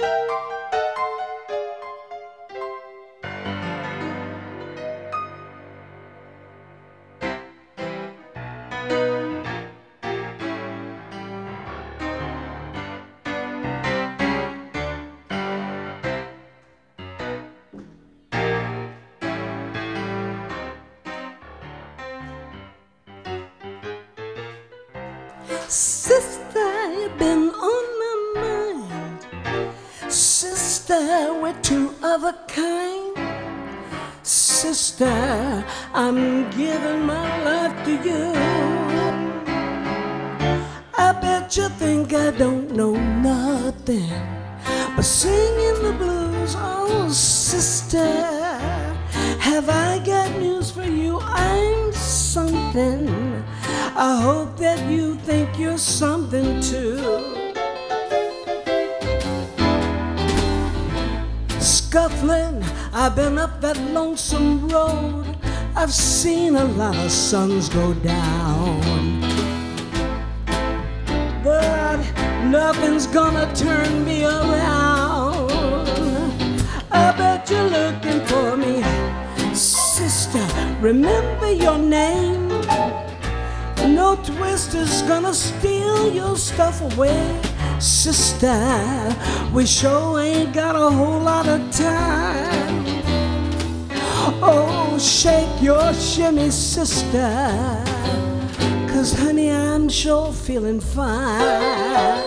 Sister, you've been on my mind. Sister, we're two of a kind. Sister, I'm giving my life to you. I bet you think I don't know nothing but singing the blues. Oh, sister, have I got news for you? I'm something. I hope that you think you're something too. Scuffling, I've been up that lonesome road. I've seen a lot of suns go down, but nothing's gonna turn me around. I bet you're looking for me. Sister, remember your name. No twister's gonna steal your stuff away. Sister, we sure ain't got a whole lot of time. Oh, shake your shimmy, sister, 'cause honey, I'm sure feeling fine.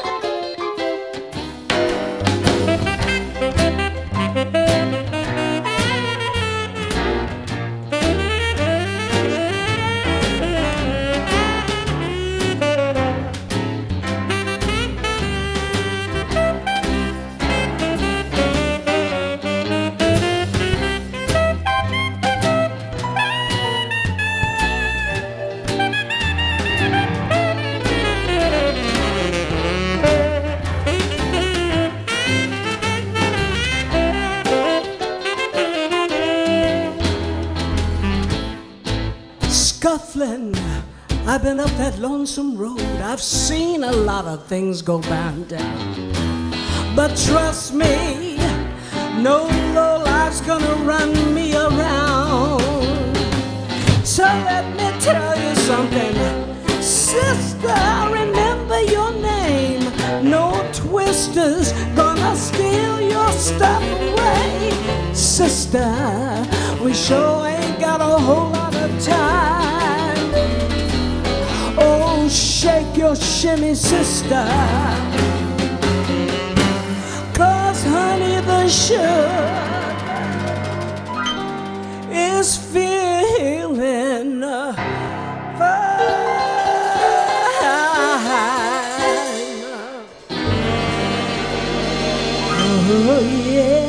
Scuffling, I've been up that lonesome road. I've seen a lot of things go down. But trust me, no low life's gonna run me around. So let me tell you something, sister, remember your name. No twister's gonna steal your stuff away. Sister, we sure ain't got a whole lot of time. Oh, shake your shimmy, sister, 'cause honey, the sugar is feeling fine. Oh, yeah.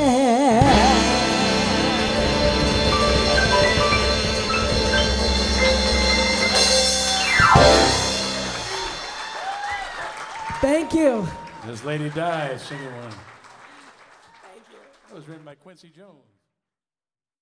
Thank you. This Lady Di singing one. Thank you. That was written by Quincy Jones.